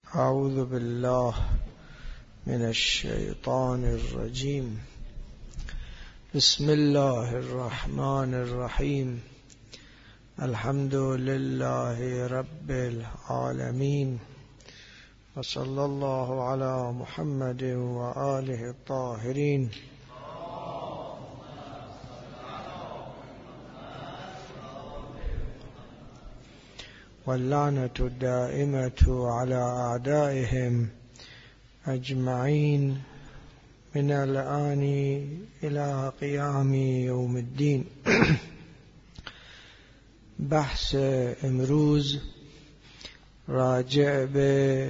أعوذ بالله من الشيطان الرجيم. بسم الله الرحمن الرحيم. الحمد لله رب العالمين، وصلى الله على محمد وآله الطاهرين. واللعنة الدائمة على أعدائهم أجمعين من الآن إلى قيام يوم الدين. بحث امروز راجع به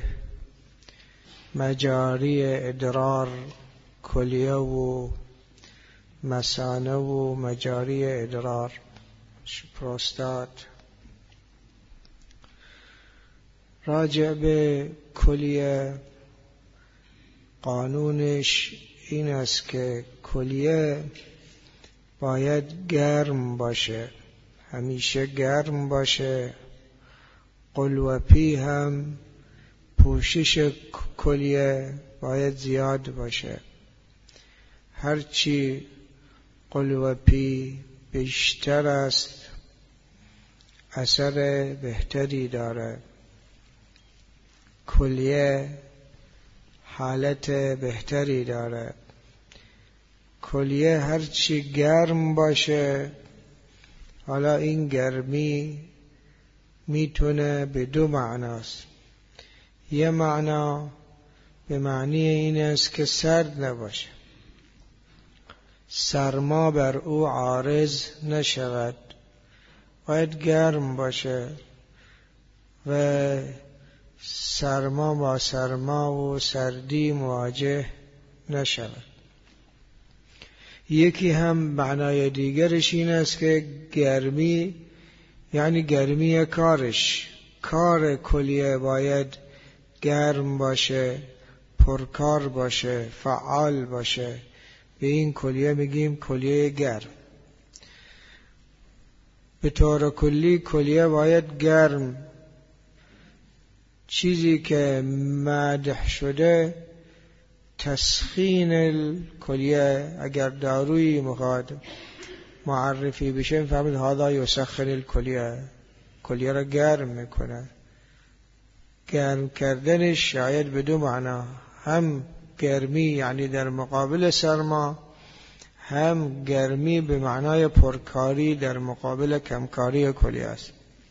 مجاری ادرار کلیه و مثانه و مجاری ادرار پروستات. راجع به کلیه قانونش این است که کلیه باید گرم باشه، همیشه گرم باشه. قلوپی هم پوشش کلیه باید زیاد باشه. هرچی قلوپی بیشتر است اثر بهتری داره. کلیه حالت بهتری داره. کلیه هرچی گرم باشه، حالا این گرمی میتونه به دو معناست. یه معنا به معنی این است که سرد نباشه، سرما بر او عارض نشود، باید گرم باشه و سرما با سرما و سردی مواجه نشود. یکی هم معنای دیگرش این است که گرمی یعنی گرمی کارش، کار کلیه باید گرم باشه، پرکار باشه، فعال باشه. به این کلیه میگیم کلیه گرم. به طور کلی کلیه باید گرم. چیزی که مدح شده تسخین الکلیه، اگر دارویی مخاطب معرفی بشه فهمید هذا یسخن الکلیه، کلیه را گرم میکنه. گرم کردنش شاید به دو معنا، هم گرمی یعنی در مقابل سرما، هم گرمی به معنای پرکاری در مقابل کمکاری کلیه است.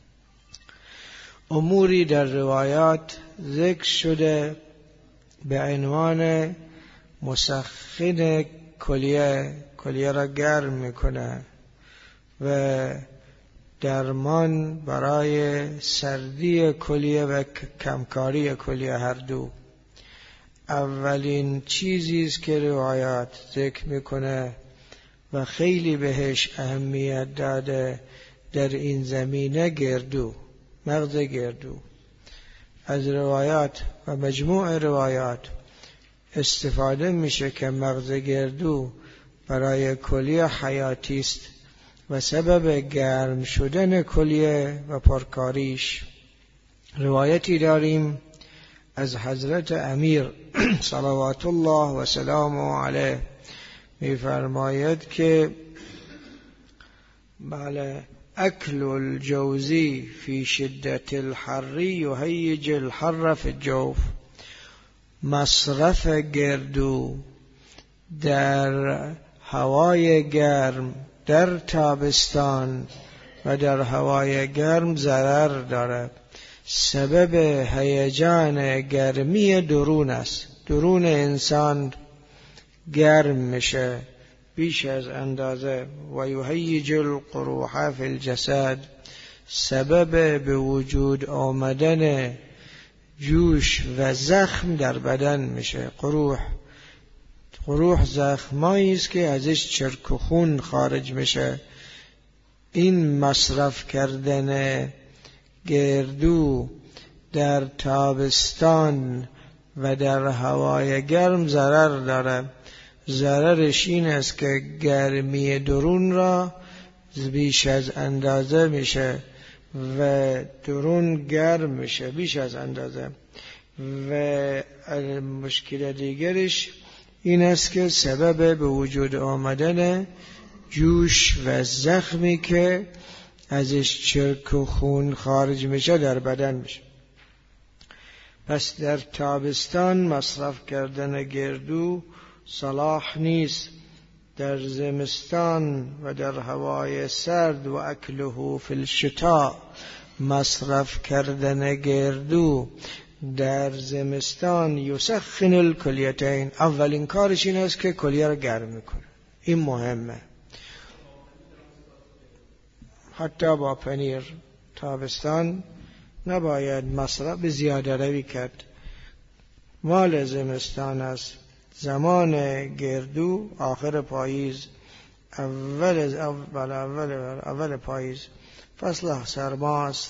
اموری در روایات ذکر شده به عنوان مسخن کلیه، کلیه را گرم میکنه و درمان برای سردی کلیه و کمکاری کلیه هر دو. اولین چیزی است که روایات ذکر میکنه و خیلی بهش اهمیت داده در این زمینه گردو، مغز گردو. از روایات و مجموع روایات استفاده میشه که مغز گردو برای کلیه حیاتی است و سبب گرم شدن کلیه و پرکاریش. روایتی داریم از حضرت امیر صلوات الله و سلامه علیه، میفرماید که بله اکل الجوزی فی شدت الحر یهیج الحر فی الجوف. مصرف گردو در هوای گرم در تابستان و در هوای گرم ضرر دارد. سبب هیجان گرمی درون است. درون انسان گرم میشه بیش از اندازه. و یهیج القروح فی الجسد، سبب به وجود آمدن جوش و زخم در بدن میشه. قروح زخمایی است که ازش چرک و خون خارج میشه. این مصرف کردن گردو در تابستان و در هوای گرم ضرر داره. ضررش این است که گرمی درون را بیش از اندازه میشه و درون گرم میشه بیش از اندازه. و مشکل دیگرش این است که سبب به وجود آمدن جوش و زخمی که ازش چرک و خون خارج میشه در بدن میشه. پس در تابستان مصرف کردن گردو صلاح نیست. در زمستان و در هوای سرد و اکله فی الشتاء مصرف کردن گردو در زمستان یسخن الکلیتین، اولین کارش این است که کلیه رو گرم میکنه. این مهمه. حتی با پنیر تابستان نباید مصرف به زیاده روی کرد. مال زمستان است. زمان گردو آخر پاییز، اول پاییز، فصل سرماست.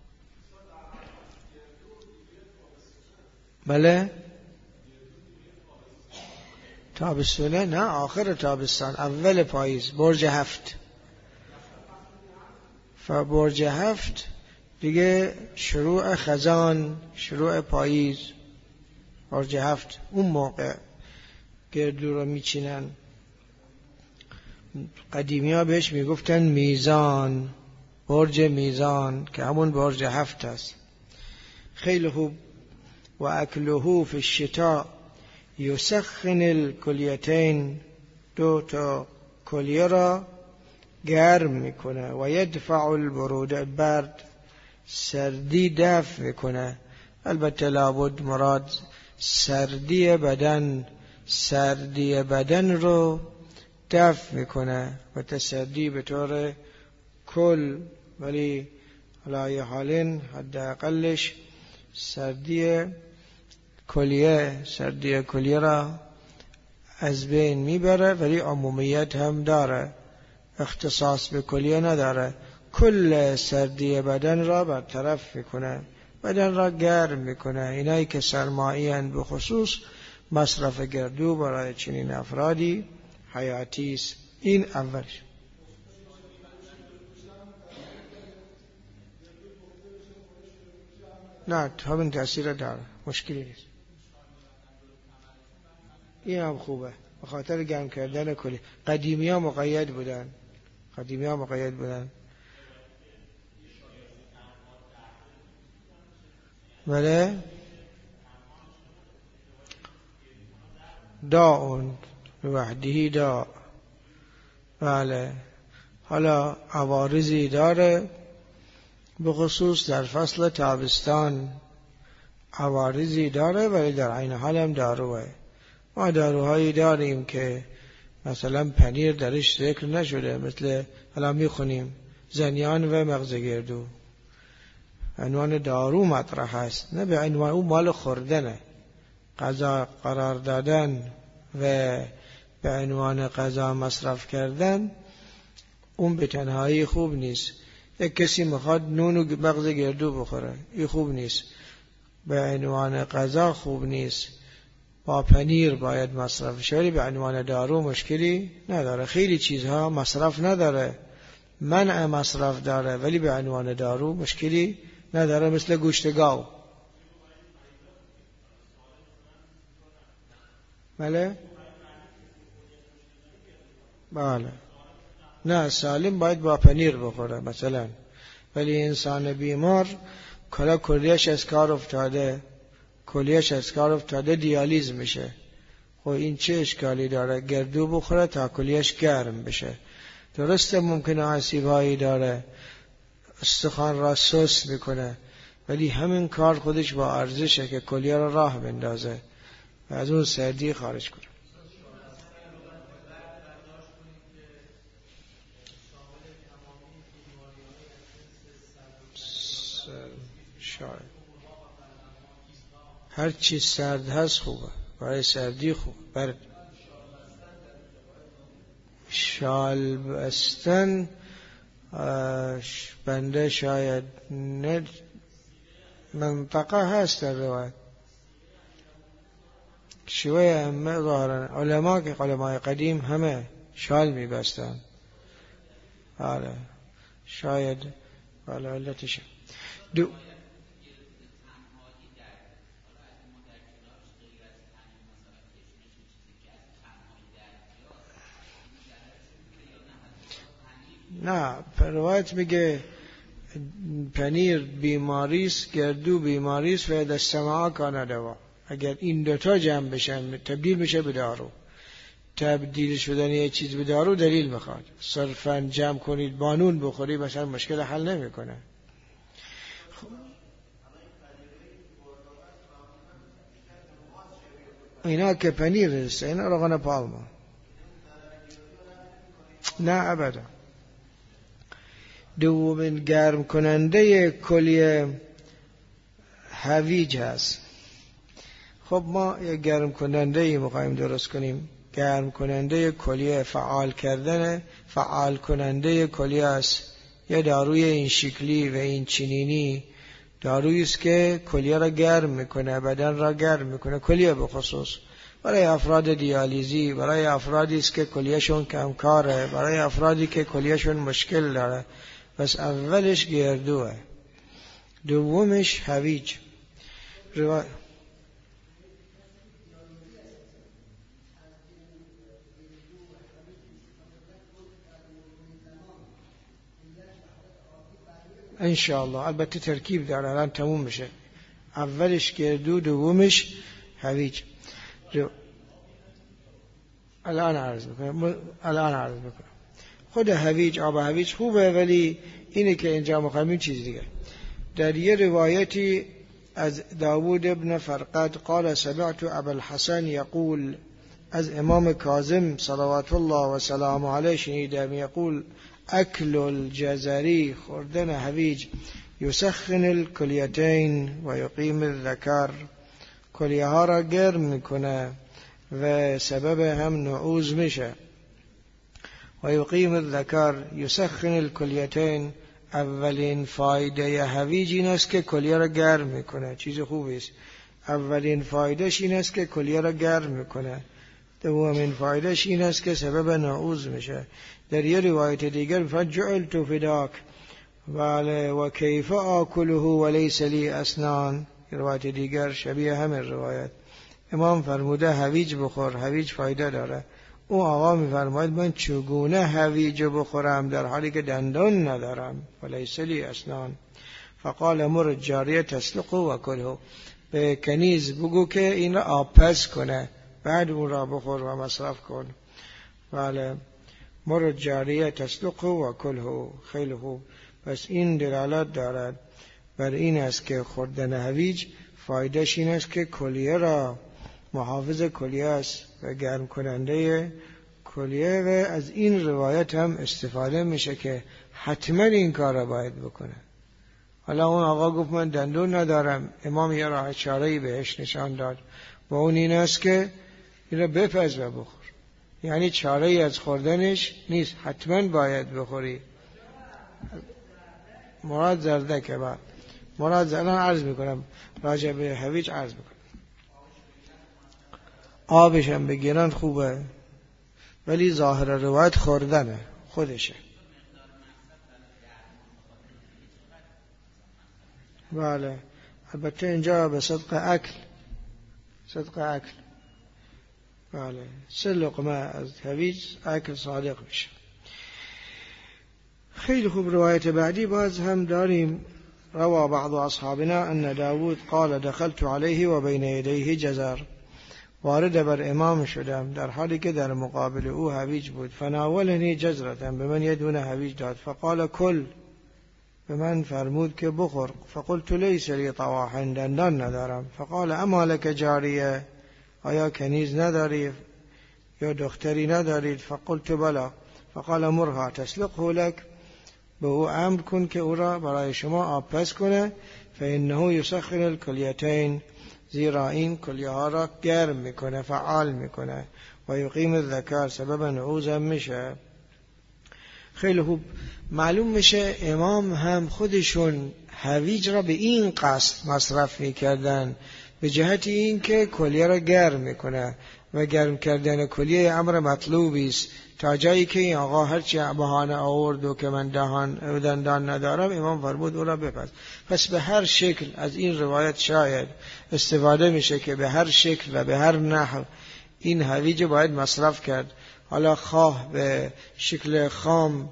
بله تابستونه؟ نه، آخر تابستان اول پاییز، برج 7. برج 7 دیگه شروع خزان، شروع پاییز. برج 7 اون موقع گردو رو میچینن. قدیمی ها بهش میگفتن میزان، برج میزان که همون برج 7 است. خیلی خوب. و اکلهو فی الشتاء یسخن الکلیتین، 2 کلیه را گرم میکنه. و یدفع البروده، برد سردی دفع میکنه. البته لابد مراد سردی بدن رو دفع میکنه و تسردی به طور کل، ولی علای حالین حداقلش سردی کلیه را از بین میبره، ولی عمومیت هم داره، اختصاص به کلیه نداره. کل سردی بدن را برطرف میکنه، بدن را گرم میکنه. اینایی که سرمایی هستند به خصوص مصرف گردو برای چنین افرادی حیاتی است. این اولش. نه همین تأثیر داره، مشکلی نیست. این هم خوبه به خاطر گرم کردن کلی. قدیمی ها مقید بودن. بله داون وحدهی دا. بله حالا عوارضی داره، به خصوص در فصل تابستان عوارضی داره، ولی در عین حال هم داروه. ما داروهایی داریم که مثلا پنیر درش ذکر نشده، مثل حالا میخونیم زنیان و مغز گردو، عنوان دارو مطرح است، نه به عنوان اون مال خوردنه. غذا قرار دادن و به عنوان غذا مصرف کردن اون به تنهایی خوب نیست. یک کسی میخواد نون و مغز گردو بخوره، این خوب نیست. به عنوان غذا خوب نیست. با پنیر باید مصرف شه، به عنوان دارو مشکلی نداره. خیلی چیزها مصرف نداره، منع مصرف داره، ولی به عنوان دارو مشکلی نداره، مثل گوشت گاو. بله نه، سالم باید با پنیر بخوره مثلا، ولی انسان بیمار کلیه‌اش از کار افتاده دیالیز میشه. خب این چه اشکالی داره؟ گردو بخوره تا کلیه‌اش گرم بشه. درسته ممکنه آسیبایی داره، استخوان را سست میکنه، ولی همین کار خودش با ارزشه که کلیه را راه بندازه و از اون سردی خارج کنه. شاید هر چی سرد هست خوبه، برای سردی خوب. برد شال بستن بنده شاید ند منطقه هست در روایت شویه همه ظاهرن علماء قدیم همه شال میبستن. آره شاید علتش نه روایت میگه پنیر بیماریست، گردو بیماریست و دستماع کانه دوا. اگر این دوتا جمع بشن تبدیل میشه به دارو. تبدیل شدن یه چیز به دارو دلیل میخواد. صرفا جمع کنید بانون بخوری مثلا مشکل حل نمیکنه. اینا که پنیر است، اینا روغن پالما. نه ابدا. دومین گرم کننده کلیه هویج هست. خب ما یک گرم کننده میخوایم درست کنیم. گرم کننده کلیه فعال کننده کلیه است. یه داروی این شکلی و این چنینی دارویی است که کلیه را گرم میکنه، بدن را گرم میکنه. کلیه به خصوص برای افراد دیالیزی، برای افرادی است که کلیهشون کمکاره، برای افرادی که کلیهشون مشکل داره. بس اولش گردوه، دومش هویج. انشاءالله البته ترکیب داره، الان تموم میشه. اولش گردو، دومش هویج. الان عرض میکنم. خود هویج، آب هویج خوبه، ولی اینه که اینجا مخمین چیز دیگه. در یه روایتی از داوود ابن فرقد قال سمعت ابا الحسن يقول، از امام کاظم صلوات الله و سلام علیه شنیدم، یقول اکل الجزری، خوردن هویج، یسخن الکلیتین و یقیم الذکر، کلیه ها را گرم میکنه و سبب هم نعوز میشه. و یقیم الذکر، یسخن الکلیتین، اولین فایده هویج این است که کلیه را گرم میکنه. چیز خوبی است. اولین فایدهش این است که کلیه را گرم میکنه. دومین فایدهش این است که سبب نعوز میشه. در یه روایت دیگر فجعلت فداک و کیف آکله و لیس لی اسنان، روایت دیگر شبیه همین روایت. امام فرموده هویج بخور، هویج فایده داره. او آقا میفرماید من چگونه هویج بخورم در حالی که دندان ندارم؟ و لیس لی اسنان. فقال مر جاریه تسلقه و کله، به کنیز بگو که این را آبپز کنه، بعد اون را بخور و مصرف کن. بله، مر جاریه تسلقه و کله. خیلی خوب. پس این دلالت دارد بر این است که خوردن هویج فایدهش این است که کلیه را محافظ کلیه است و گرم کننده کلیه، و از این روایت هم استفاده میشه که حتما این کار را باید بکنه. حالا اون آقا گفت من دندون ندارم، امام یه راه چاره‌ای بهش نشان داد و اون این است که این را بپز و بخور. یعنی چاره‌ای از خوردنش نیست، حتما باید بخوری. مراد زردکه. بعد مراد الان عرض میکنم، راجع به هویج عرض میکنم. آبش هم بگیرن خوبه، ولی ظاهر روایت خوردنه خودشه. بله، البته اینجا به صدق اکل. بله، 3 لقمه از هویج اکل صادق میشه. خیلی خوب. روایت بعدی باز هم داریم. روى بعض اصحابنا ان داود قال دخلت عليه و بین یدیه جزر، وارد بر امام شدم در حالی که در مقابل او هویج بود. فناولنی جزرة، به من یه دونه هویج داد. فقال کل، به من فرمود که بخور. فقلت لیس لی طواح، دندان ندارم. فقال اما لک جاریه، آیا کنیز نداری یا دختری ندارید؟ فقلت بلا. فقال مرها تسلقه لک، به او امر کن که او را برای شما آبپز کنه. فانه یسخن الکلیتین، زیرا این کلیه ها را گرم میکنه، فعال میکنه. و یقیم الذکر، سبب نعوزم میشه. خیلی خوب. معلوم میشه امام هم خودشون هویج را به این قصد مصرف میکردن، به جهت این که کلیه را گرم میکنه و گرم کردن کلیه امر مطلوبی است، تا جایی که این آقا هرچی بهانه آورد و که من دندان ندارم، امام فرمود او را بپز. پس به هر شکل از این روایت شاید استفاده میشه که به هر شکل و به هر نحو این هویج باید مصرف کرد. حالا خواه به شکل خام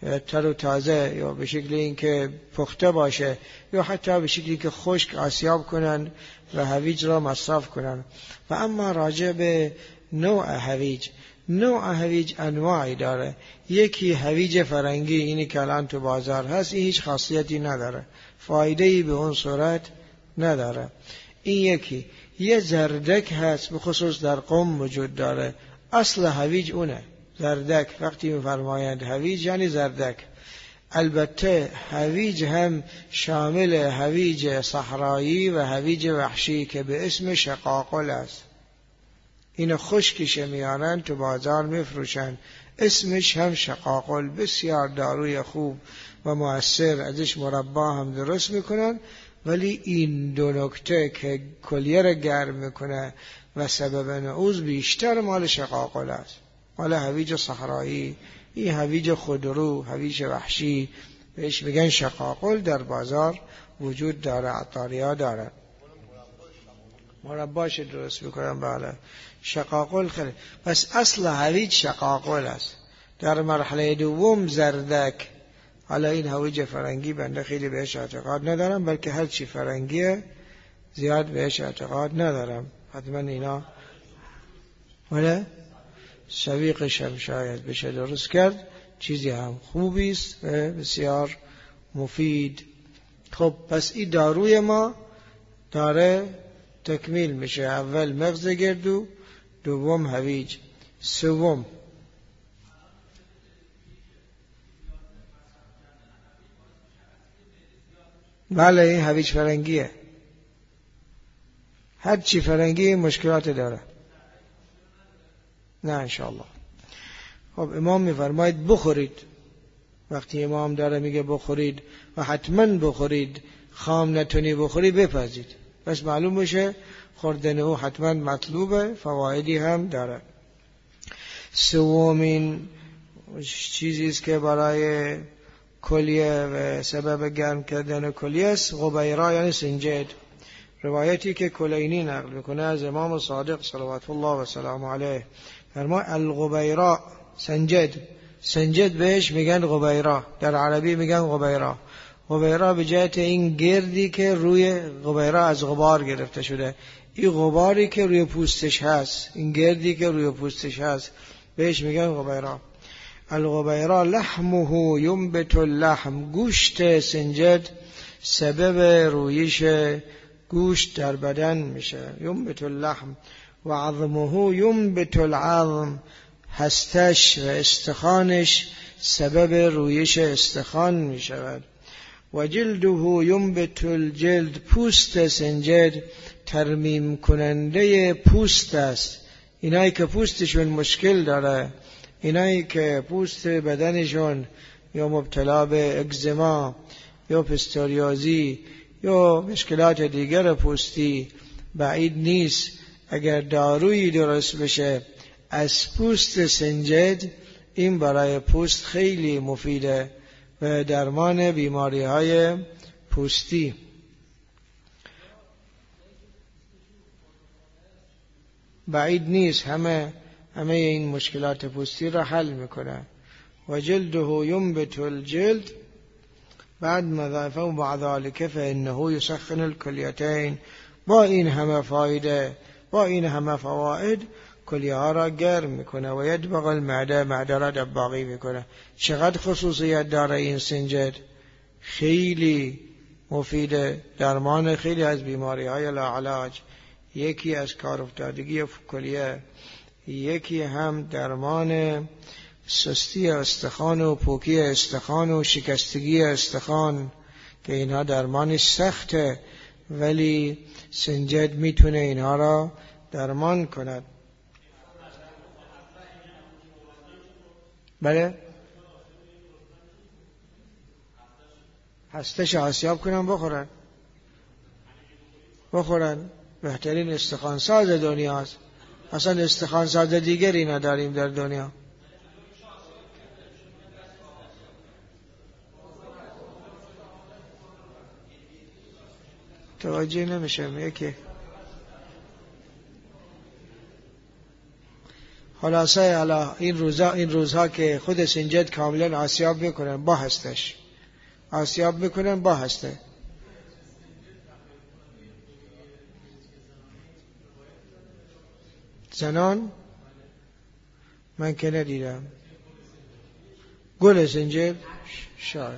تر و تازه یا به شکل اینکه پخته باشه یا حتی به شکلی که خشک آسیاب کنن و هویج را مصرف کنن. و اما راجع به نوع هویج، نوع هویج انواعی داره. یکی هویج فرنگی، اینی که الان تو بازار هست، این هیچ خاصیتی نداره، فایده‌ای به اون صورت نداره. این یکی. یه زردک هست، به خصوص در قم وجود داره، اصل هویج اونه، زردک. وقتی می‌فرمایند هویج یعنی زردک. البته هویج هم شامل هویج صحرایی و هویج وحشی که به اسم شقاقل است. این خشکش میارن تو بازار میفروشن، اسمش هم شقاقل. بسیار داروی خوب و مؤثر، ازش مربا هم درست میکنن. ولی این دو نکته که کلیه را گرم میکنه و سبب نعوذ بیشتر مال شقاقل است، مال هویج صحرایی. این هویج خودرو، هویج وحشی، بهش میگن شقاقل، در بازار وجود داره، عطاریا داره، مرباش درست میکنن. بله، شقاقل خیلی. پس اصل هویج شقاقل است. در مرحله دوم زردک. حالا این هویج فرنگی بنده خیلی بهش اعتقاد ندارم، بلکه هر چی فرنگیه زیاد بهش اعتقاد ندارم. حتما اینا ولی شویقش هم شاید بشه درست کرد، چیزی هم خوبی است و بسیار مفید. خب پس این داروی ما داره تکمیل میشه. اول مغز گردو، دوم هویج، سوم بله این هویج فرنگیه. هر چی فرنگی مشکلات داره. نه انشاءالله. خب امام میفرماید بخورید. وقتی امام داره میگه بخورید و حتما بخورید، خام نتونی بخوری بپزید، بس معلوم بشه خوردن او حتما مطلوبه، فوایدی هم داره. سومین چیزی است که برای کلیه و سبب گرم کردن کلیه است غبیرا یعنی سنجد. روایتی که کلینی نقل میکنه از امام صادق صلوات الله و سلام علیه، فرما الغبیرا سنجد. سنجد بهش میگن غبیرا، در عربی میگن غبیرا. غبیرا به جهت این گردی که روی غبیرا از غبار گرفته شده، این غباری که روی پوستش هست، این گردی که روی پوستش هست بهش میگن غبیرا. الغبیرا لحمه ینبت اللحم. گوشت سنجد سبب رویش گوشت در بدن میشه، ینبت اللحم. و عظمه ینبت العظم. هستش و استخوانش سبب رویش استخوان میشود. و جلده ینبت الجلد. پوست سنجد ترمیم کننده پوست است. اینایی که پوستشون مشکل داره، اینایی که پوست بدنشون یا مبتلا به اگزما یا پستوریازی یا مشکلات دیگر پوستی، بعید نیست اگر دارویی درست بشه از پوست سنجد، این برای پوست خیلی مفیده و درمان بیماری های پوستی. بعید نیست، همه این مشکلات پوستی را حل میکنه. و جلده ینبت الجلد. بعد مضافه و بعد ذلك فانه یسخن الکلیتین. با این همه فایده، با این همه فواید، کلیه ها را گرم میکنه. و یدبغ المعده. معده را دباغی میکنه. چقدر خصوصیت داره این سنجد، خیلی مفیده، درمان خیلی از بیماری های لاعلاج. یکی از کار افتادگی کلیه، یکی هم درمان سستی استخوان و پوکی استخوان و شکستگی استخوان که اینها درمانش سخته، ولی سنجد میتونه اینها را درمان کند. بله هستش آسیاب کنن بخورن. بهترین استخوان ساز دنیاست. اصلا استخوان ساز دیگری نداریم در دنیا. توجه نمیشم. یکی خلاصه حالا این روزها که خود سنجد کاملا آسیاب میکنن با هستش، آسیاب میکنن با هسته. زنان من که ندیدم. گل سنجد شاید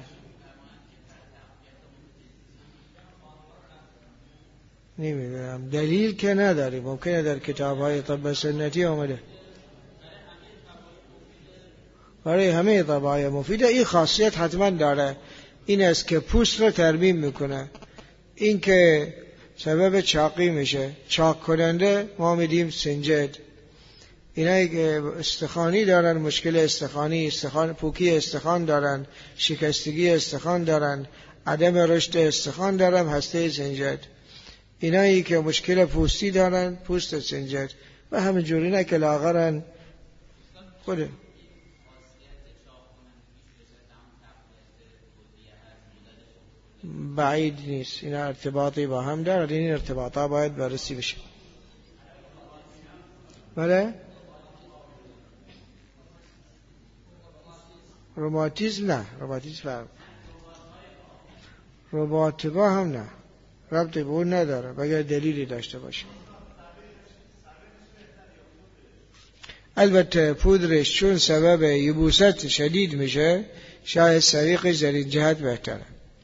نمیدونم، دلیل که نداریم، ممکنه در کتاب‌های طب سنتی آمده. برای همه طب‌های مفیده این خاصیت حتما داره، این است که پوست رو ترمیم میکنه. این که سبب چاقی میشه، چاق کننده ما میدیم سنجد. اینایی که استخوانی دارن، مشکل استخوانی، پوکی استخوان دارن، شکستگی استخوان دارن، عدم رشد استخوان دارن، هسته سنجد. اینایی که مشکل پوستی دارن، پوست سنجد. و همینجوری نه که لاغرن خوده. بعید نیست، این ارتباطی با هم دارد، این ارتباطا باید بررسی بشه. بله؟ روماتیسم نه، روماتیسم فرق. روماتیسم هم نه، ربطی به اون نداره مگر دلیلی داشته باشه. البته پودرش چون سبب یبوست شدید میشه، شاید سویقش در این جهت بهتره.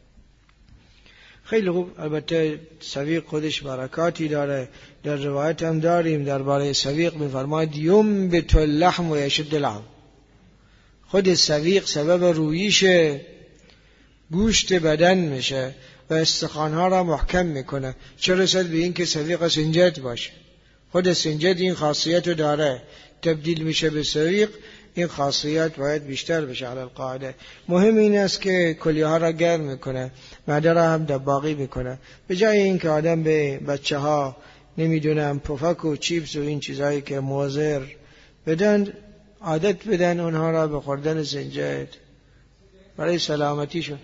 خیلی خوب. البته سویق خودش برکاتی داره، در روایت هم داریم درباره سویق میفرماید ینبت اللحم و یشد العظم. خود سویق سبب رویش گوشت بدن میشه و استخوانها را محکم میکنه، چه رسد به این که سویق سنجد باشه. خود سنجد این خاصیت رو داره، تبدیل میشه به سویق، این خاصیت باید بیشتر بشه علی القاعده. مهم این است که کلیه ها را گرم میکنه، معده را هم دباغی میکنه. به جای این که آدم به بچه ها نمیدونم پفک و چیپس و این چیزهایی که مضر بدن، عادت بدن اونها را به خوردن سنجد برای سلامتیشون.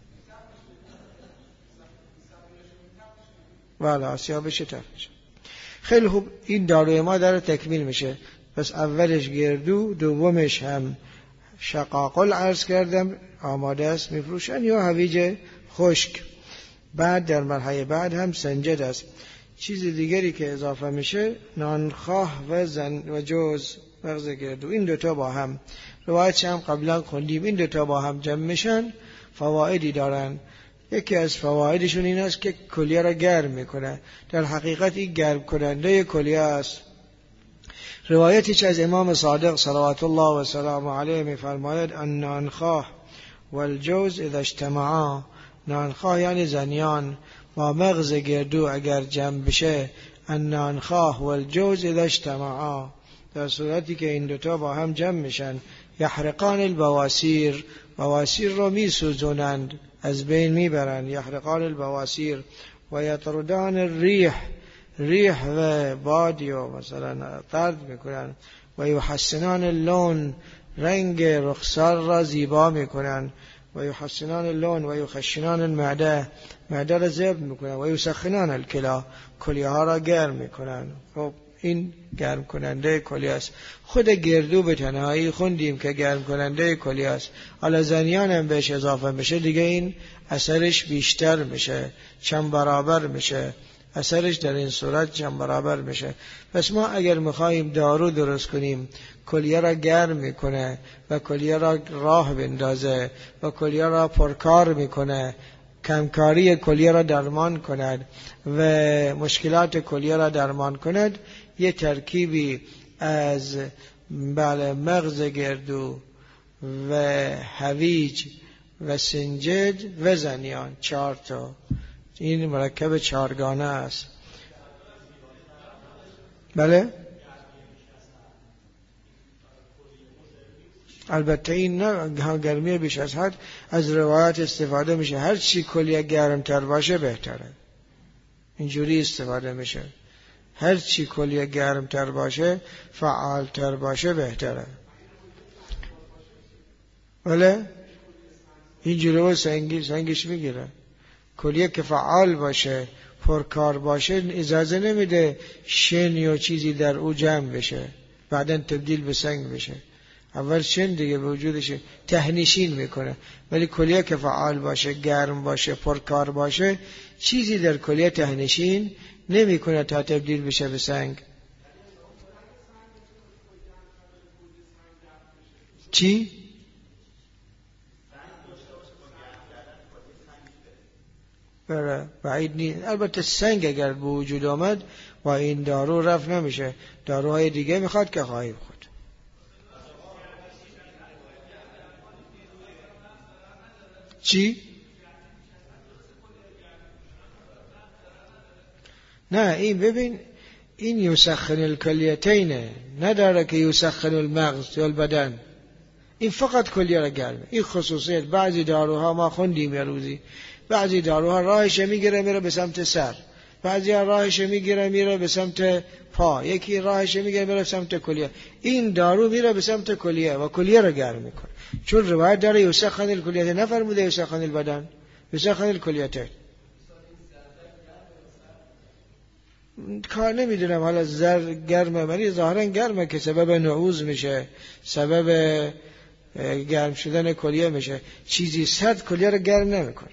بله آسیابش تفش. خیلی خوب. این داروی ما داره تکمیل میشه. پس اولش گردو، دومش هم شقاقل عرض کردم آماده است میفروشن، یا هویج خشک. بعد در مرحله بعد هم سنجد است. چیز دیگری که اضافه میشه نانخواه و جوز، مغز گردو. این دوتا با هم روایت هم قبلا خوندیم، این دوتا با هم جمع میشن، فوائدی دارن. یکی از فوائدشون این است که کلیه را گرم میکنه. در حقیقت این گرم کننده کلیه است. روایتش از امام صادق صلوات الله و سلام علیه میفرماید النانخواه والجوز اذا اجتمعا. نانخواه یعنی زنیان با مغز گردو اگر جمع بشه، النانخواه والجوز اذا اجتمعا، در صورتی که این دوتا با هم جمع میشن، یحرقان البواسیر، بواسیر رو میسوزونند، از بین میبرند. یحرقان البواسیر و یطردان الریح، ریح و بادی و مثلا طرد میکنن. و یحسنان اللون، رنگ رخسار را زیبا میکنن. و یحسنان اللون و یخشنان المعده، معده را ضبط میکنن. و یسخنان الکلا، کلیه ها را گرم میکنن. خب این گرم کننده کلیه است. خود گردو به تنهایی خوندیم که گرم کننده کلیه است. حالا زنیان هم بهش اضافه میشه دیگه، این اثرش بیشتر میشه، چند برابر میشه. اثرش در این صورت چند برابر میشه. پس ما اگر میخواییم دارو درست کنیم، کلیه را گرم میکنه و کلیه را راه بندازه و کلیه را پرکار میکنه، کمکاری کلیه را درمان کند و مشکلات کلیه را درمان کند، یه ترکیبی از مغز گردو و هویج و سنجد و زنیان، 4 تا، این مرکب 4گانه است. بله البته این نه گرمی بیش از حد از روایت استفاده میشه، هر چی کلیه گرمتر باشه بهتره، اینجوری استفاده میشه. هر چی کلیه گرمتر باشه، فعالتر باشه بهتره. بله اینجوری و سنگش میگیره. کلیه که فعال باشه، پرکار باشه، اجازه نمیده شن یا چیزی در او جمع بشه. بعداً تبدیل به سنگ بشه. اول شن دیگه به وجودش تهنشین میکنه، ولی کلیه که فعال باشه، گرم باشه، پرکار باشه، چیزی در کلیه تهنشین نمیکنه تا تبدیل بشه به سنگ. چی؟ برای بعید نیست. البته سنگ اگر به وجود آمد با این دارو رفع نمیشه، داروهای دیگه میخواد که خواهی خود. چی؟ نه این ببین، این یسخن الکلیتینه، نداره که یسخن المغز یا البدن. این فقط کلیه را گرمه. این خصوصیت بعضی داروها ما خوندیم یه روزی، بعضی داروها راهش میگیره میره به سمت سر، بعضی راهش میگیره میره به سمت پا، یکی راهش میگیره میره به سمت کلیه. این دارو میره به سمت کلیه و کلیه را گرم میکنه. چون روایت داره یسخن الکلیته، نفرموده یسخن البدن، یسخن الکلیته. کار نمیدونم حالا زر گرمه، ولی ظاهرا گرمه که سبب نعوذ میشه، سبب گرم شدن کلیه میشه. چیزی سرد کلیه رو گرم نمیکنه.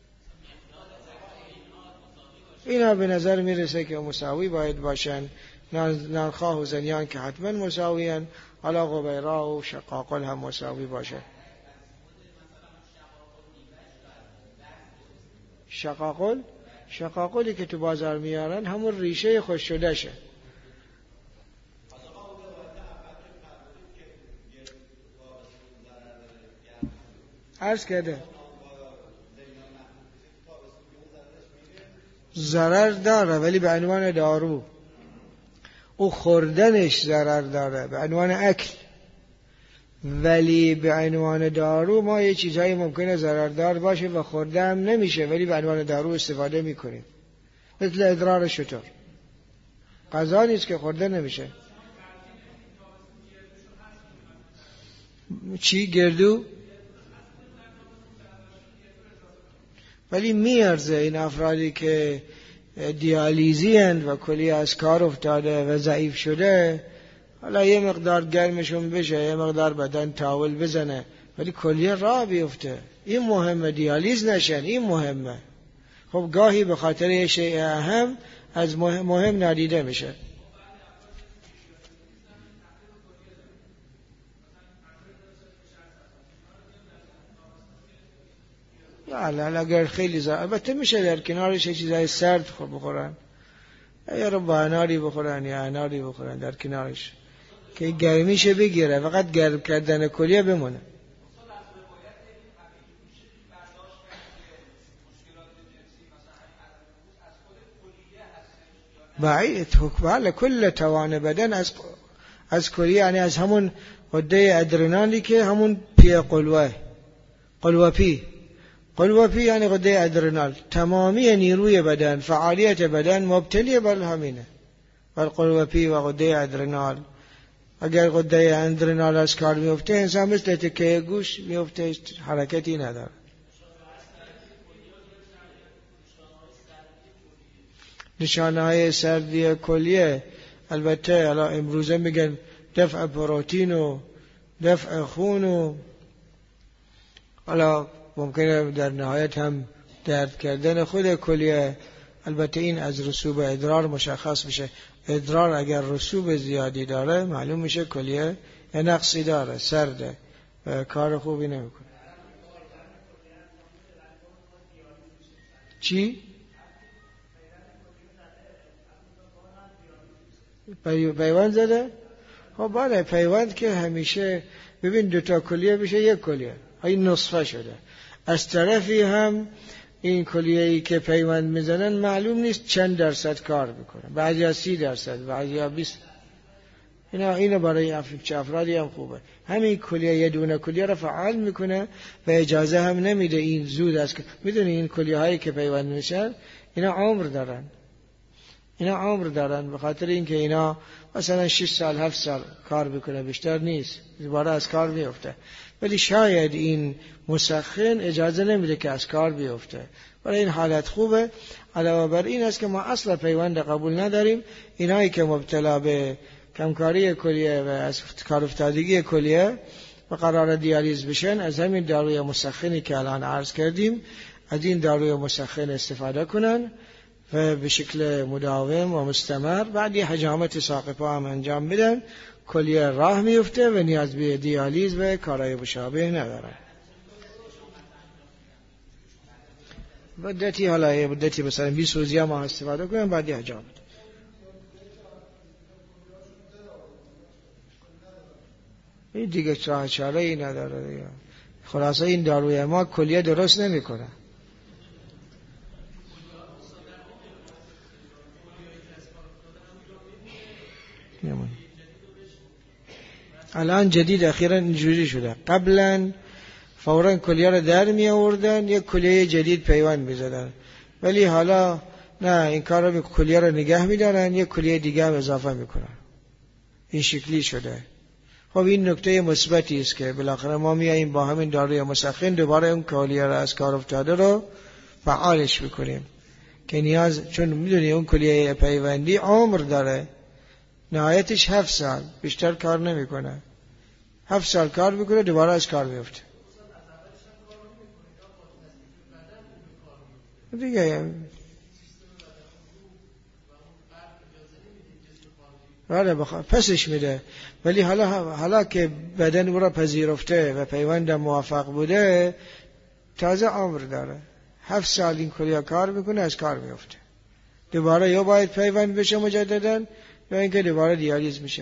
اینا به نظر میرسه که مساوی باید باشن، نانخواه و زنیان که حتما مساویان، حالا غبیرا و شقاقل هم مساوی باشه. شقاقلی که تو بازار میارن همون ریشه خوش شده شه. عرض کرده ضرر داره ولی به عنوان دارو، او خوردنش ضرر داره به عنوان اکل، ولی به عنوان دارو ما یه چیزهایی ممکنه ضرردار باشه و خورده هم نمیشه ولی به عنوان دارو استفاده میکنیم، مثل ادرار شتر. غذا نیست که خورده نمیشه. چی؟ گردو؟ ولی میارزه این افرادی که دیالیزی هند و کلی از کار افتاده و ضعیف شده، حالا یه مقدار گرمشون بشه، یه مقدار بدن تاول بزنه، ولی کلیه راه بیفته. این مهمه، دیالیز نشن، این مهمه. خب گاهی به خاطر یه شیء اهم از مهم نادیده میشه. حالا اگر خیلی زرد، البته میشه در کنارش چیزای سرد بخورن، یا رو با اناری بخورن یا اناری بخورن در کنارش که گرمیشه بگیره، فقط گرم کردن کلیه بمونه. بعید حکم کل توان بدن از کلیه، یعنی از همون غده ادرنالی که همون پی قلوپی یعنی غده ادرنال، تمامی نیروی بدن، فعالیت بدن مبتلی بر همینه، بر قلوپی و غده ادرنال. اگر غده ادرنال از کار میفته انسان مثل تکه گوش میفته، حرکتی نداره. نشانه‌های سردی کلیه البته حالا امروزه میگن دفع پروتین و دفع خون و حالا ممکنه در نهایت هم درد کردن خود کلیه. البته این از رسوب ادرار مشخص میشه. ادرار اگر رسوب زیادی داره معلوم میشه کلیه نقصی داره، سرده و کار خوبی نمیکنه. چی؟ پیوند زده؟ خب بله، پیوند که همیشه ببین دوتا کلیه بشه یک کلیه، این نصفه شده. از طرفی هم این کلیه‌ای که پیوند میزنن معلوم نیست چند درصد کار میکنه، بعضی از 30%، بعضی از 20. اینا برای افرادی هم خوبه. همین کلیه یه دونه کلیه را فعال میکنه و اجازه هم نمیده این زود است. میدونی این کلیه هایی که پیوند میشن اینا عمر دارن به خاطر اینکه اینا مثلا 6 سال 7 سال کار میکنه، بیشتر نیست، دوباره از کار میفته. ولی شاید این مسخن اجازه نمیده که از کار بیفته. برای این حالت خوبه. علاوه بر این است که ما اصلا پیوند قبول نداریم. اینایی که مبتلا به کمکاری کلیه و از کار افتادگی کلیه و قرار دیالیز بشن، از همین داروی مسخنی که الان عرض کردیم از این داروی مسخن استفاده کنن و به شکل مداوم و مستمر. بعد یه حجامت ساق پا هم انجام بدن، کلیه راه میفته و نیاز به دیالیز و کارهای مشابه نداره. مدتی حالا مدتی مثلا 20 روزی هم استفاده کنن بعد یه حجامت. این دیگه راه چاره ای نداره دیگه. خلاصه این داروی ما کلیه درست نمیکنه. الان جدید اخیرا اینجوری شده، قبلا فوراً کلیه رو در می آوردن یک کلیه جدید پیوند می زدن، ولی حالا نه، این کار رو کلیه رو نگه می دارن یک کلیه دیگه هم اضافه می کنن. این شکلی شده. خب این نکته مثبتی است که بالاخره ما میاییم با همین داروی مسخن دوباره اون کلیه رو از کار افتاده رو فعالش میکنیم که نیاز، چون میدونی اون کلیه پیوندی عمر داره، نهایتش 7 سال بیشتر کار نمیکنه. 7 سال کار میکنه دوباره از کار میفته دیگه. بله پسش میده، ولی حالا که بدن او را پذیرفته و پیوند موافق بوده تازه عمر داره. 7 سال این کلیه کار میکنه از کار میفته، دوباره یا باید پیوند بشه مجددا یا اینکه دوباره دیالیز میشه.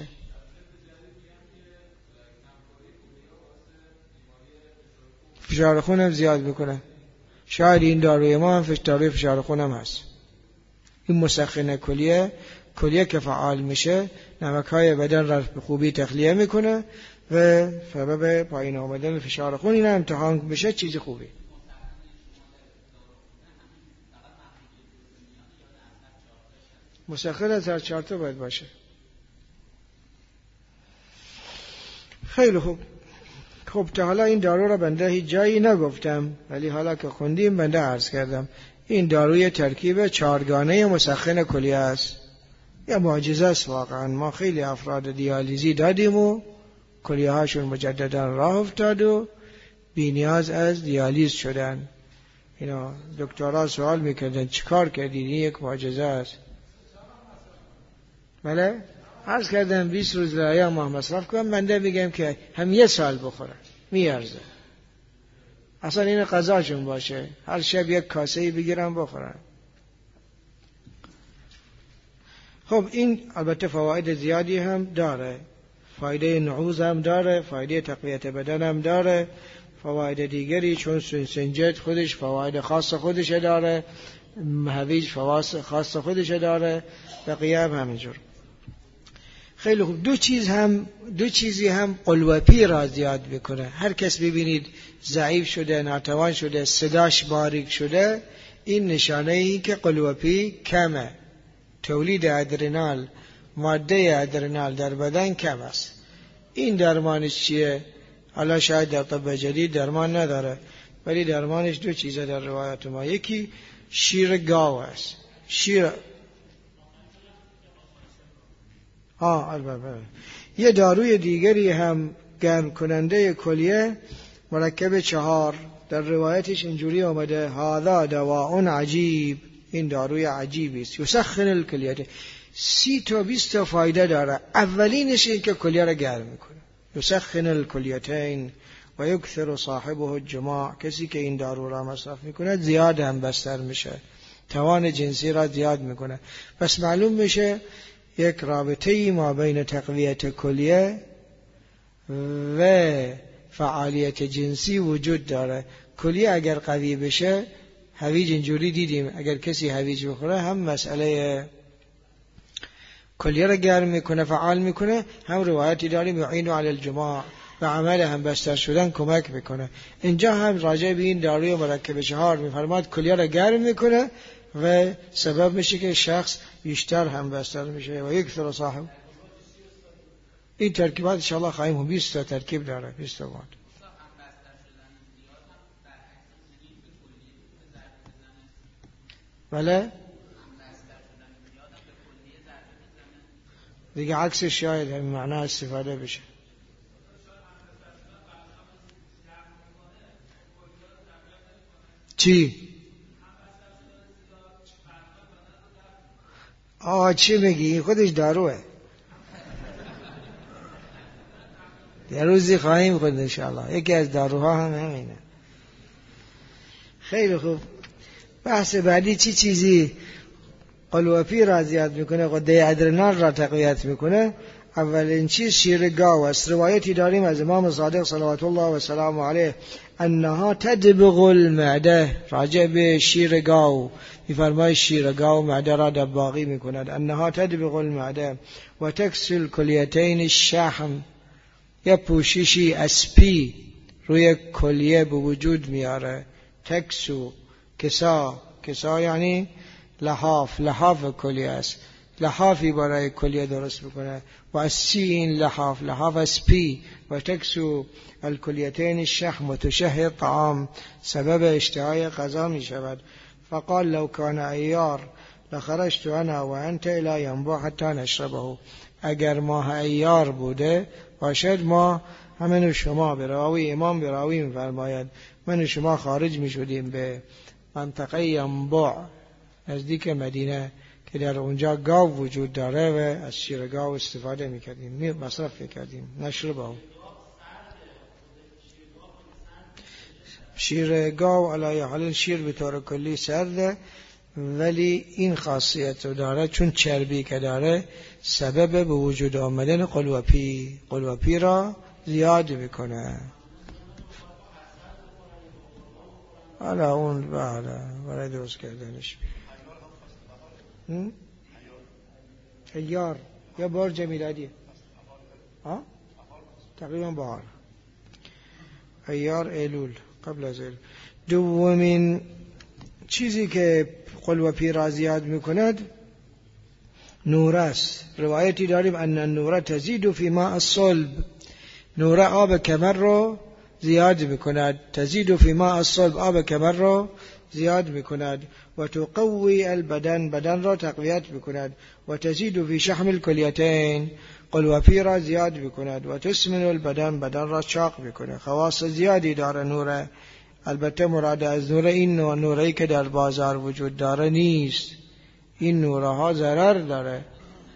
فشار خون هم زیاد میکنه. شاید این داروی ما هم داروی فشار خون هم هست. این مسخن کلیه که فعال میشه نمک‌های بدن را به خوبی تخلیه میکنه و سبب پایین آمدن فشار خون این امتحان بشه چیز خوبی. مسخن از هر 4 تا باید باشه. خیلی خوب. خب تا حالا این دارو را بنده هیچ جایی نگفتم، ولی حالا که خوندیم بنده عرض کردم. این داروی ترکیب 4گانه مسخن کلیه است. یه معجزه است واقعا. ما خیلی افراد دیالیزی دادیم و کلیه هاشون مجددا راه افتاد و بی نیاز از دیالیز شدن. اینا دکترها سوال میکردن چیکار کردید؟ این یک معجزه است. بله عرض کردم 20 روز لایه ماه مصرف کنم، بنده میگم که هم 1 سال بخورن میارزه. اصلا این غذاشون باشه، هر شب 1 کاسه بگیرن بخورن. خب این البته فواید زیادی هم داره، فایده نعوذ هم داره، فایده تقویت بدن هم داره، فواید دیگری چون سنجد خودش فواید خاص خودش داره، هویج فواید خاص خودش داره، بقیه هم همینجور. خیلی خوب. دو چیزی هم قلوپی را زیاد میکنه. هر کس ببینید ضعیف شده، ناتوان شده، صداش باریک شده، این نشانه ای که قلوپی کمه. تولید ادرنال، ماده ادرنال در بدن کم است. این درمانش چیه؟ حالا شاید در طب جدید درمان نداره، ولی درمانش 2 چیزه در روایت ما. یکی شیر گاو است. البته یه داروی دیگری هم گرم کننده کلیه مرکب 4 در روایتش اینجوری آمده هذا دواء عجیب. این داروی عجیبی است. یسخن الکلیه. 30 تا 20 تا فایده داره. اولینش این که کلیه را گرم میکنه. یسخن الکلیتین و یکثر صاحبه الجماع. کسی که این دارو را مصرف میکنه زیاد هم بستر میشه، توان جنسی را زیاد میکنه. پس معلوم میشه یک رابطه‌ای ما بین تقویت کلیه و فعالیت جنسی وجود داره. کلیه اگر قوی بشه، هویج اینجوری دیدیم اگر کسی هویج بخوره هم مسئله کلیه را گرم میکنه، فعال میکنه، هم روایتی داریم یعین علی الجماع، و عمل هم بستر شدن کمک میکنه. اینجا هم راجع به این داروی مرکب 4 میفرماد کلیه را گرم میکنه و سبب میشه که شخص بیشتر هم بستر میشه و یک سر صاحب. این ترکیبات انشاءالله خواهیم 20 تا ترکیب داره، 20 تا بود. بله دیگه عکسش شاید همین معنا استفاده بشه. چی؟ چی میگی؟ خودش داروه. یه روزی خواهیم خود انشاءالله. یکی از داروها هم همینه. خیلی خوب. بحث بعدی چیزی قلوپی را زیاد میکنه، غده ادرنال را تقویت میکنه؟ اولین چیز شیر گاو است. روایتی داریم از امام صادق صلوات الله و سلام علیه انها تدبغ المعده، راجع به شیر گاو میفرماید شیر گاو معده را دباغی میکند. انها تدبغ المعده و تکسل کلیتین الشحم، یا پوششی اسپی روی کلیه به وجود میاره. تکسو، کسا یعنی لحاف کلیه است، لحافی برای کلیه درست بکنه. و اسی این لحاف اسپی. و تکسو الکلیتین الشحم و تشهی طعام، سبب اشتهای غذا می شود. فقال لو کان ایار لخرجت انا و انت الى ینبع حتی نشربه. اگر ماه ایار بوده باشد ما همین شما براوی، امام براوی می فرماید من شما خارج می شدیم به منطقه ینبع نزدیک مدینه که در اونجا گاو وجود داره و از شیر گاو استفاده میکردیم، مصرف میکردیم. نشربه. شیر گاو علی حال شیر به طور کلی سرده، ولی این خاصیت رو داره چون چربی که داره سبب به وجود آمدن قلوپی را زیاد میکنه. حالا اون برای درست کردنش ایار یا برج میلادی تقریبا بهار، ایار ایلول، قبل از ایلول. دومین چیزی که قلوپی را زیاد میکند نور است. روایتی داریم ان النور تزید فی ماء الصلب، نور آب کمر رو زیاد میکند. تزید فی ماء الصلب، آب کمر رو زیاد میکند. و تقوی البدن، بدن را تقویت میکند. و تزید فی شحم الکلیتین، قلوپی را زیاد میکند. و تسمن البدن، بدن را چاق میکند. خواص زیادی داره نور. البته مراد از نور این نوری که در بازار وجود داره نیست. این نورها ضرر داره،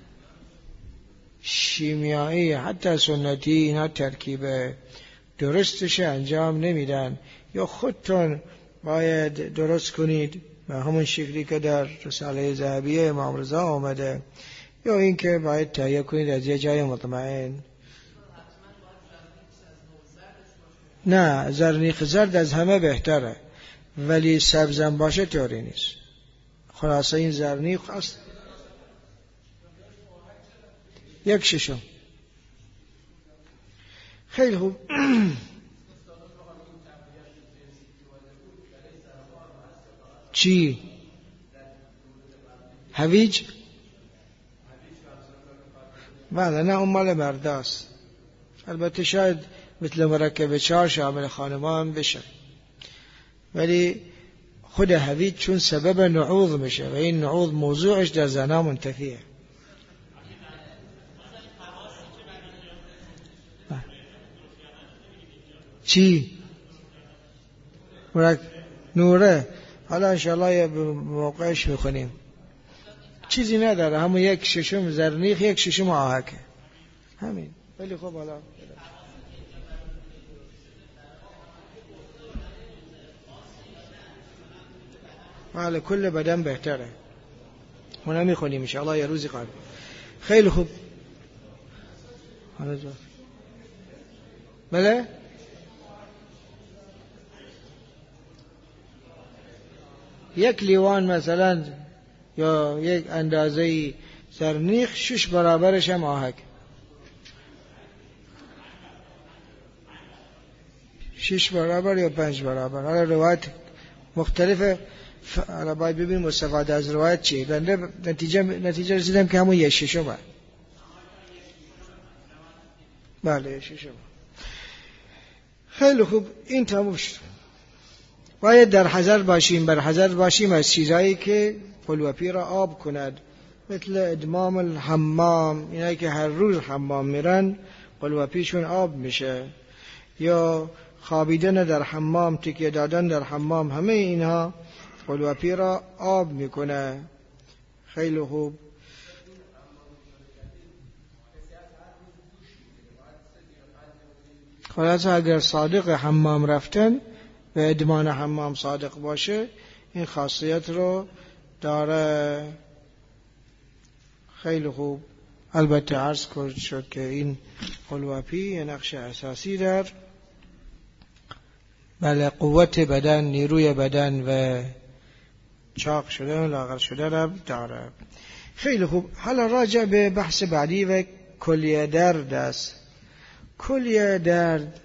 شیمیایی حتی سنتی اینا ترکیب درستش انجام نمیدن. یا خودتون باید درست کنید به همون شکلی که در رساله ذهبیه امام رضا آمده، یا این که باید تهیه کنید از یه جای مطمئن. نه، زرنیخ زرد از همه بهتره، ولی سبزم باشه طوری نیست. خلاصه این زرنیخ است 1/6. خیلی خوب. چی؟ هویج؟ بله، نه اون مال مرداست. البته شاید مثل مرکب 4 شامل خانمان هم بشه، ولی خود هویج چون سبب نعوض میشه و این نعوض موضوعش در زنا منتفیه. چی؟ نوره. حالا انشاءالله یه موقعش میخونیم. چیزی نداره، همون 1/6 زرنیخ 1/6 آهکه، همین. ولی خب حالا حالا کل بدن بهتره. ما نمیخونیم انشاءالله یه روزی قبل. خیلی خوب. حالا جا بله؟ یک لیوان مثلا یا یک اندازه زرنیخ 6 برابرش هم آهک. 6 برابر یا 5 برابر. حالا روایت مختلفه، حالا باید ببینیم استفاده از روایت چیه. بنده نتیجه رسیدم که همون 1/6. بله 1/6. خیلی خوب، این تموم شد. باید در حذر باشیم از چیزایی که قلوپی را آب کند مثل ادمام الحمام، اینایی که هر روز حمام میرن قلوپیشون آب میشه، یا خوابیدن در حمام، تکیه دادن در حمام، همه اینها قلوپی را آب میکنه. خیلی خوب. خلاص اگر صادق حمام رفتن و ادمان حمام صادق باشه این خاصیت رو داره. خیلی خوب. البته عرض شد که این قلوپی یه نقش اساسی در قوت بدن، نیروی بدن و چاق شدن و لاغر شدن را داره. خیلی خوب. حالا راجع به بحث بعدی و کلیه درد است. کلیه درد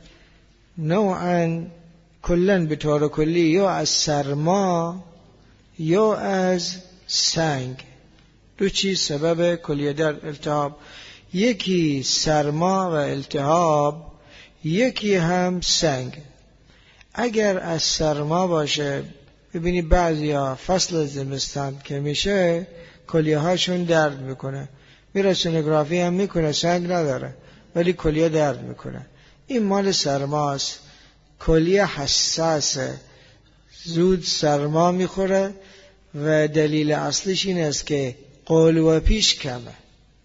نوعا کلن به طور کلی یا از سرما یا از سنگ، دو چیز سبب کلیه درد التهاب، یکی سرما و التهاب، یکی هم سنگ. اگر از سرما باشه، ببینی بعضیا فصل زمستان که میشه کلیه هاشون درد میکنه، میره سونوگرافی هم میکنه، سنگ نداره ولی کلیه درد میکنه. این مال سرماست. کلیه حساسه، زود سرما میخوره و دلیل اصلیش این است که قلوپیش کمه،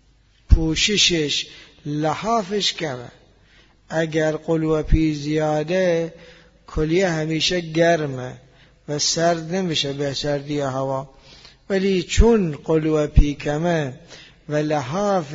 پوششش، لحافش کمه. اگر قلوپی زیاده کلیه همیشه گرمه و سرد نمیشه به سردی هوا، ولی چون قلوپی کمه و لحاف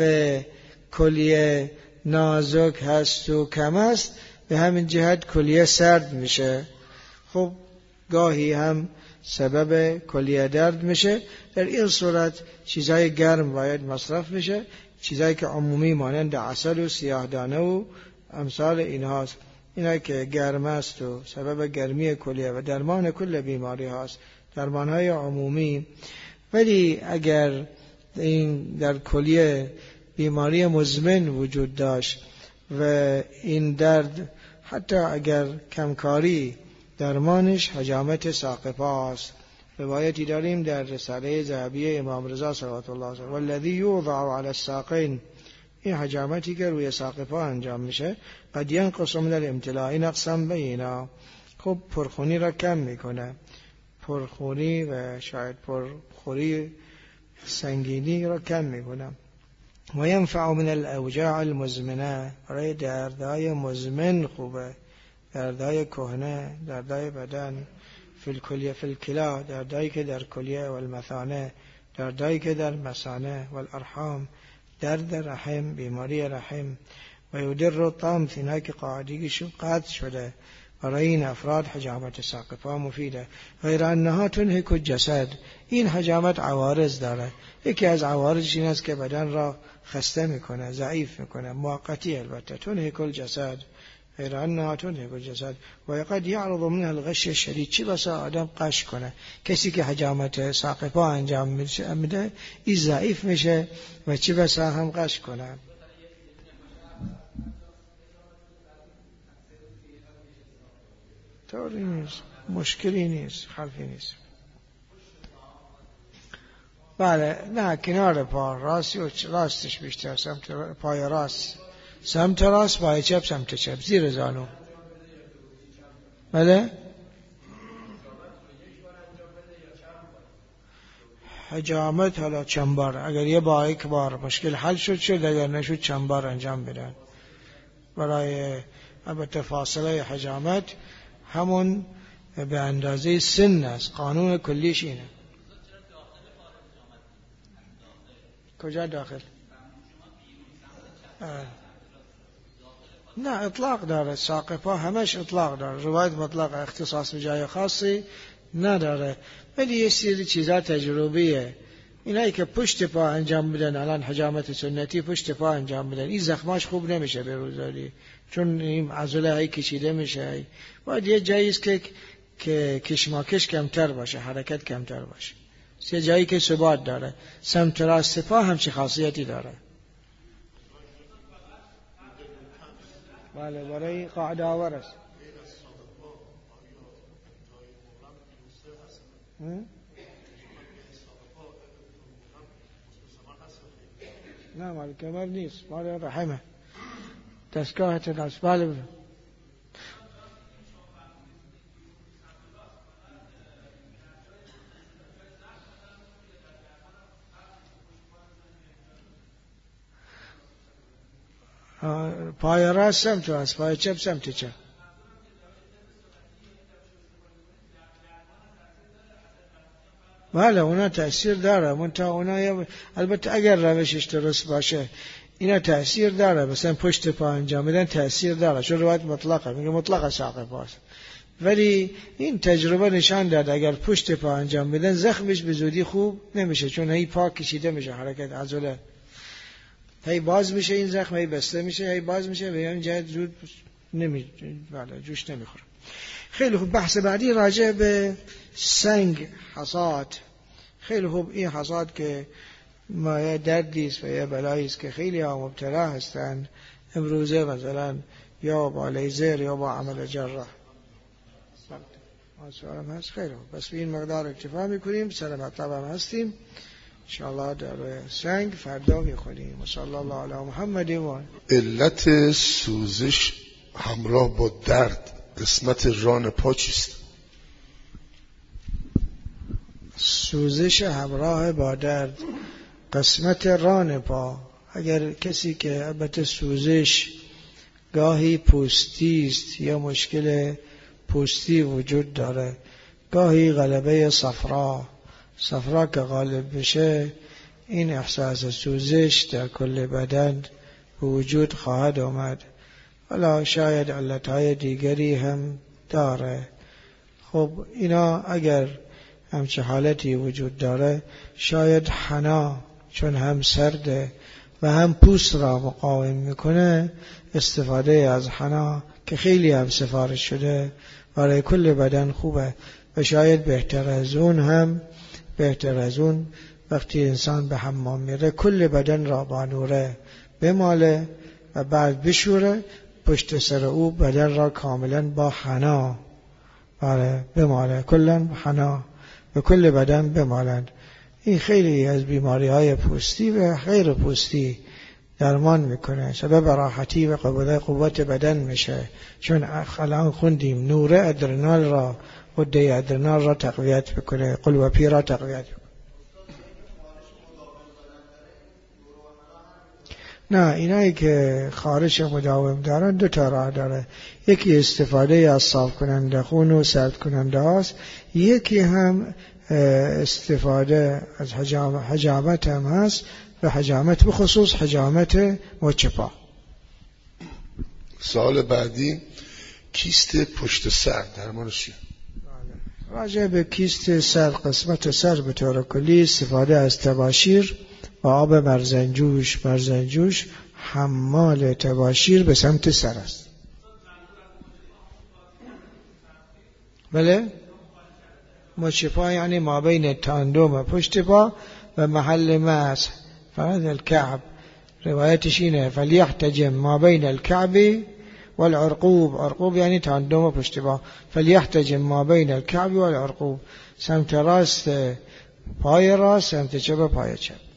کلیه نازک هست و کم است، به همین جهت کلیه سرد میشه. خب گاهی هم سبب کلیه درد میشه. در این صورت چیزای گرم باید مصرف میشه، چیزایی که عمومی مانند عسل و سیاهدانه و امثال اینهاست. اینا که گرم است و سبب گرمی کلیه و درمان کل بیماری هاست، درمانهای عمومی. ولی اگر این در کلیه بیماری مزمن وجود داشت و این درد حتی اگر کمکاری درمانش حجامت ساقطه است. روایتی داریم در رساله ذهبیه امام رضا صلوات الله علیه و الذی یوضع علی الساقین، این حجامتی که روی ساقطه انجام میشه، قد ینقص من الامتلاء نقصا بینا، خب پرخونی را کم میکنه، پرخونی و شاید پرخوری سنگینی را کم میکنه. و ینفع من الاوجاع المزمنه، برای دردهای مزمن خوبه، دردهای کهنه، دردهای بدن، فی الکلیه فی الکلا، دردهایی که در کلیه و المثانه، دردهایی که در مثانه و الارحام، درد رحم، بیماری رحم. و یدر الطعم، اینایی که قاعدگیشون قطع شده، برای این افراد حجامت ساقطه مفیده. غیر انها تنهک الجسد، این حجامت عوارض داره. یکی از عوارضش این است که بدن را خسته میکنه، ضعیف میکنه، موقتی البته. تنهک الجسد، غیر انها تنهک الجسد و قد یعرض منها الغش الشدید، چی بسا آدم قش کنه. کسی که حجامت ساقطه انجام میده این ضعیف میشه و چی بسا هم قش کنه. طوری نیست، مشکلی نیست، حرفی نیست. بله، نه کنار پا، راستی و راستش بیشتر، سمت پای راست، سمت راست، پای چپ سمت چپ، زیر زانو. بله، حجامت حالا چند بار، اگر یه بار یک بار مشکل حل شد، اگر نشد چند بار انجام بدن. برای البته فاصله حجامت همون به اندازه سن است، قانون کلیش اینه. کجا داخل؟ نه اطلاق داره، ساق پا همش اطلاق داره، روایت مطلق، اختصاص به جای خاصی نداره. ولی یه سری چیزا تجربیه. اینایی که پشت پا انجام میدن، الان حجامت سنتی پشت پا انجام میدن، این زخماش خوب نمیشه به روزداری، چون این عضله های کشیده میشه. باید یه جایی است که کشماکش کمتر باشه، حرکت کمتر باشه. یه جایی که ثبات داره. سمت راست پا همچی خاصیتی داره. بله، برای قاعده آور است. نه مال کمر نیست، مال رحمه، دستگاه تنفس. بله پای راست سمت راست، پای چپ سمت چپ. بله اونا تأثیر داره، منتها اونا البته اگر روشش درست باشه اینا تأثیر داره. مثلا پشت پا انجام بدن تأثیر داره، چون روایت مطلقه میگه مطلقه ساق پاست، ولی این تجربه نشان داد اگر پشت پا انجام بدن زخمش به زودی خوب نمیشه، چون هی پا کشیده میشه، حرکت عضله هی باز میشه، این زخم هی بسته میشه، هی باز میشه، به این جهت زود بله جوش نمیخوره. خیلی خوب. بحث بعدی راجع به سنگ، حصاد. خیلی خوب. این حصاد که مایه دردی است و یه بلایی است که خیلی ها مبتلا هستند امروزه، مثلا یا با لیزر یا با عمل جراح. سوالم هست؟ خیلی خوب. بس به این مقدار اکتفا میکنیم. سر مطلب هم هستیم انشاءالله. در سنگ فردا میخونیم. و صلی الله علی محمد. و علت سوزش همراه با درد قسمت ران پا چیست؟ سوزش همراه با درد قسمت ران پا، اگر کسی که البته سوزش گاهی پوستی است یا مشکل پوستی وجود داره، گاهی غلبه صفرا که غالب بشه، این احساس سوزش در کل بدن به وجود خواهد آمد. ولی شاید علتهای دیگری هم داره. خب اینا اگر همچه حالتی وجود داره، شاید حنا چون هم سرده و هم پوست را مقاوم میکنه، استفاده از حنا که خیلی هم سفارش شده برای کل بدن خوبه. و شاید بهتر از اون وقتی انسان به حمام میره کل بدن را با نوره بماله و بعد بشوره، پشت سر او بدن را کاملا با حنا بماله، کلا حنا به کل بدن بمالند. این خیلی از بیماری های پوستی و غیر پوستی درمان میکنه، سبب راحتی و قوت بدن میشه. چون الان خوندیم نور ادرنال را، غده ادرنال را تقویت بکنه، قلوپی را تقویت بکنه. نه، اینایی که خارش مداوم دارن دو تا راه داره. یکی استفاده از صاف کننده خون و سرد کننده هاست، یکی هم استفاده از حجامت هم هست، و حجامت بخصوص حجامت مچ پا. سوال بعدی، کیست پشت سر درمانش چیه؟ راجع به کیست سر، قسمت سر به طور کلی استفاده از تباشیر و آب مرزنجوش حمال تباشیر به سمت سر است. بله، مچ پا یعنی ما بین تاندوم پشت پا و محل مسح فرد الكعب. روایتش اینه فلیحتجم ما بین الكعب والعرقوب. عرقوب یعنی تاندوم پشت پا. فلیحتجم ما بین الكعب والعرقوب، سمت راست پای راست، سمت چپ پای چپ.